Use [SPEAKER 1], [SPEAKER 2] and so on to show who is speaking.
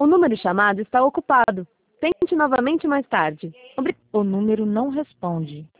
[SPEAKER 1] número chamado está ocupado. Tente novamente mais tarde.
[SPEAKER 2] O número não responde.